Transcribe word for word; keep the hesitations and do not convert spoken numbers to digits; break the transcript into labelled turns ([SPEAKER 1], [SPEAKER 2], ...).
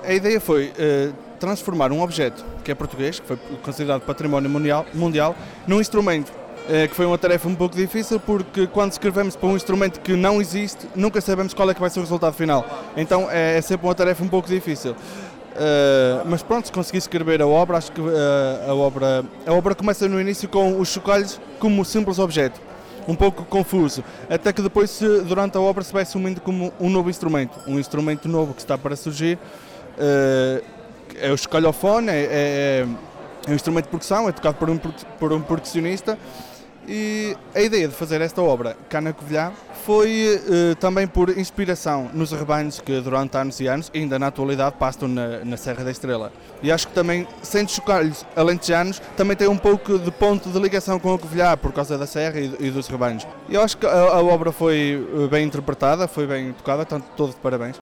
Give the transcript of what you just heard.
[SPEAKER 1] a ideia foi uh, transformar um objeto que é português, que foi considerado património mundial, mundial num instrumento, uh, que foi uma tarefa um pouco difícil, porque quando escrevemos para um instrumento que não existe, nunca sabemos qual é que vai ser o resultado final. Então é, é sempre uma tarefa um pouco difícil. Uh, mas pronto, se consegui escrever a obra, acho que uh, a, obra, a obra começa no início com os chocalhos como um simples objeto, um pouco confuso, até que depois se, durante a obra se vai assumindo como um novo instrumento, um instrumento novo que está para surgir, uh, é o chocalhofone, é, é, é um instrumento de percussão, é tocado por um, por um percussionista, e a ideia de fazer esta obra cá na Covilhã foi uh, também por inspiração nos rebanhos que durante anos e anos, ainda na atualidade, pastam na, na Serra da Estrela. E acho que também, sendo chocalhos alentejanos, também tem um pouco de ponto de ligação com a Covilhã, por causa da Serra e, e dos rebanhos. E eu acho que a, a obra foi bem interpretada, foi bem tocada, portanto, todo de parabéns.